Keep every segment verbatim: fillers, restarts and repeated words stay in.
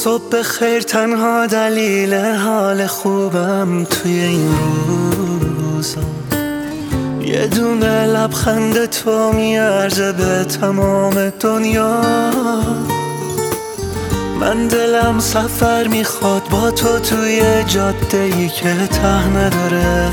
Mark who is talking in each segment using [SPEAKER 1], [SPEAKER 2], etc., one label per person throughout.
[SPEAKER 1] صبح خیر تنها دلیل حال خوبم توی این روزا، یه دونه لبخند تو میارزه به تمام دنیا. من دلم سفر میخواد با تو توی جاده‌ای که ته نداره،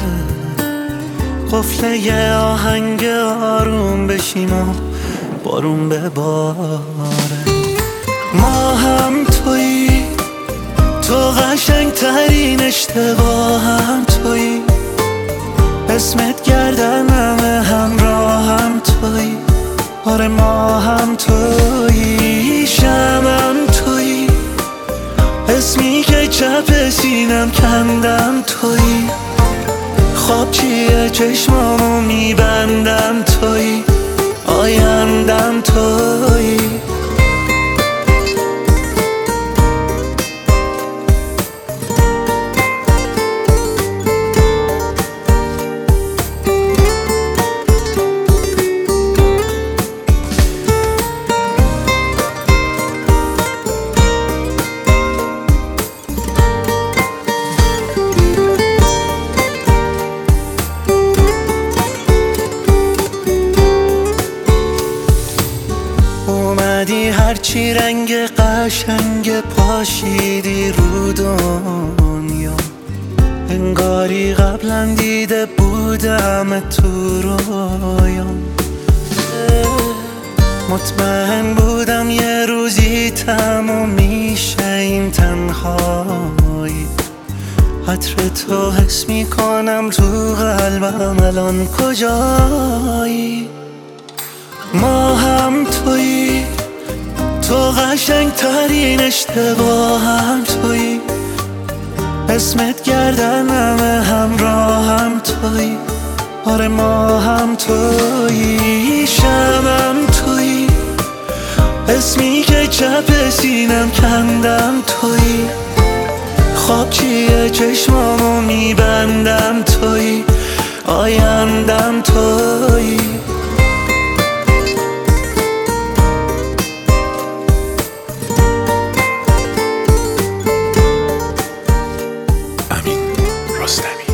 [SPEAKER 1] قفل یه آهنگ آروم بشیم و بارون بباره. ما هم تویی، تو قشنگ ترین اشتباهم تویی، اسمت گردنم همراهم تویی. آره ما هم تویی، شمعم تویی، اسمی که چپ سینم کندم تویی. خواب چیه چشمامو میبندم تویی، آیندم تویی. اومدی هرچی رنگ قشنگ پاشیدی رو دنیا، انگاری قبلا دیده بودم تو رویام. مطمئن بودم یه روزی تموم میشه این تنهایی، عطر تو حس میکنم تو قلبم الان کجایی. ما هم تویی، تو قشنگ ترین اشتباهم تویی، اسمت گردنم همراهم تویی. آره ما هم تویی، شمعم تویی، اسمی که چپ سینم کندم تویی. خواب چیه چشمامو میبندم تویی، آیندم تویی.
[SPEAKER 2] امین رستمی.